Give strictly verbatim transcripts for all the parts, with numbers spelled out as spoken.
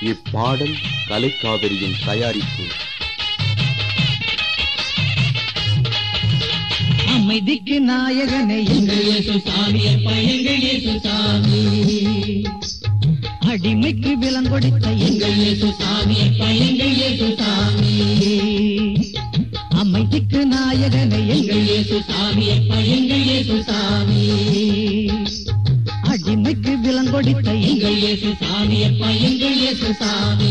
இப்பாடல் கலைக்காவிரியின் தயாரிப்பு. அமைதிக்கு நாயகனே எங்கள் இயேசு சாமி, எங்கள் இயேசு சாமி. அடிமைக்கு விலங்கொடித்த எங்கள் இயேசு சாமி, எங்கள் இயேசு சாமி. அமைதிக்கு நாயகனே எங்கள் இயேசு சாமி, எங்கள் இயேசு சாமி. அடிமைக்கு விலங்கொடித்த எங்கள் இயேசு சாமி, எங்கள் இயேசு சாமி.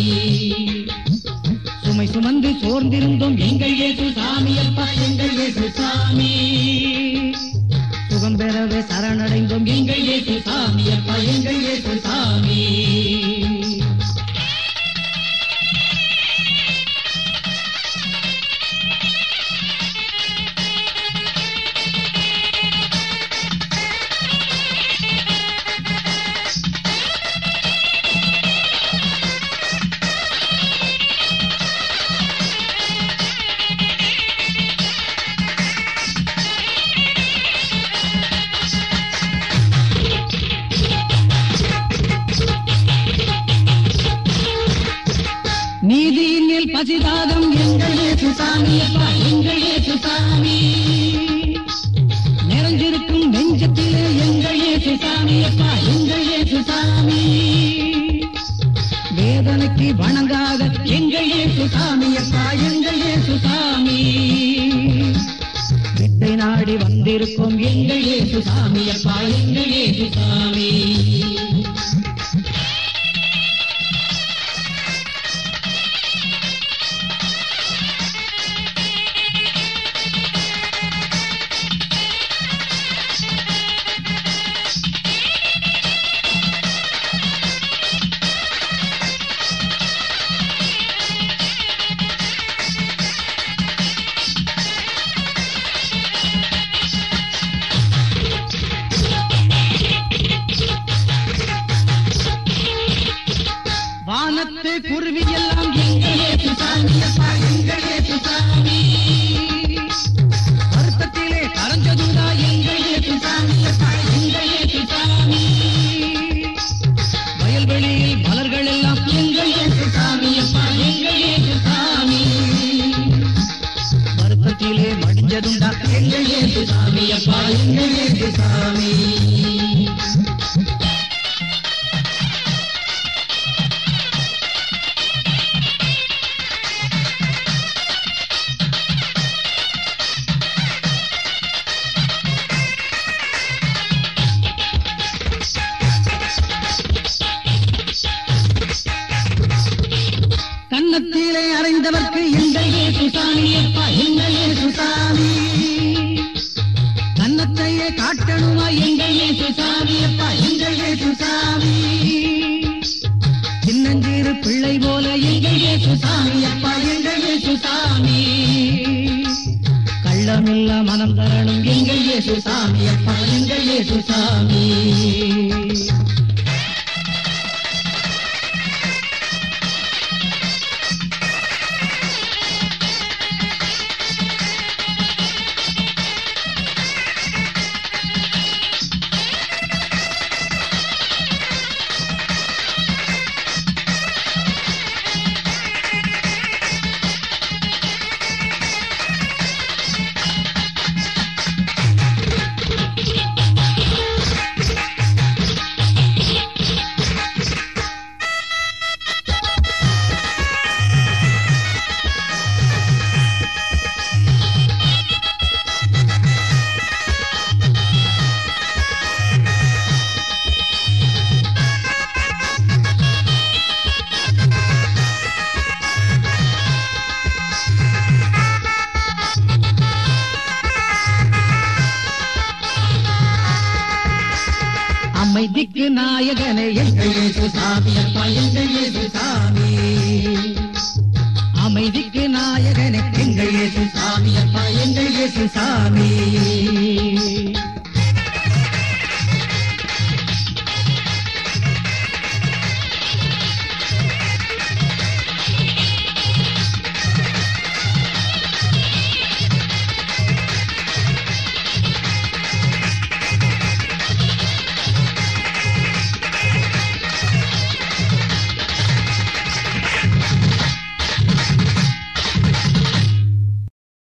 சுமை சுமந்து சோர்ந்திருந்தோம் எங்கள் இயேசு சாமி, அப்பா எங்கள் இயேசு சாமி. சுகம் பெறவே சரணடைந்தோம் எங்கள் இயேசு சாமி, அப்பா எங்கள் இயேசு சாமி. நீதியின் மேல் பசிதாகம் எங்கள் இயேசு சாமி, அப்பா எங்கள் இயேசு சாமி. நிறைஞ்சிருக்கும் நெஞ்சத்திலே எங்கள் இயேசு சாமி, அப்பா எங்கள் இயேசு சாமி. வேதனைக்கு வணங்காத எங்கள் இயேசு சாமி, அப்பா எங்கள் இயேசு சாமி. வெட்டை நாடி வந்திருக்கும் எங்கள் இயேசு சாமி, அப்பா எங்கள் இயேசு சாமி. வானத்தை குருவி எல்லாம் எங்கள் இயேசு சாமி, அப்பா எங்கள் இயேசு சாமி. வருத்தத்திலே கரஞ்சதுதா எங்கள் இயேசு சாமி, அப்பா எங்கள் இயேசு சாமி. வயல்வெளியில் மலர்கள் எல்லாம் எங்கள் இயேசு சாமி, அப்பா எங்கள் இயேசு சாமி. வருத்தத்திலே மடிஞ்சதுண்டா எங்கள் இயேசு சாமி, அப்பா எங்கள் இயேசு சாமி. கன்னத்திலே அறைந்தவர்க்கு எங்கள் இயேசு சாமி, அப்பா எங்கள் இயேசு சாமி. கன்னத்தையே காட்டணுமா எங்கள் இயேசு சாமி, அப்பா எங்கள் இயேசு சாமி. சின்னஞ்சிறு பிள்ளை போல எங்கள் இயேசு சாமி, அப்பா எங்கள் இயேசு சாமி. கள்ளமில்ல மனம் தரணும் எங்கள் இயேசு சாமி, அப்பா எங்கள் இயேசு சாமி. அமைதிக்கு நாயகனே எங்கள் இயேசு சாமி, அப்பா எங்கள் இயேசு சாமி. அமைதிக்கு நாயகனே எங்கள் இயேசு சாமி, அப்பா எங்கள் இயேசு சாமி.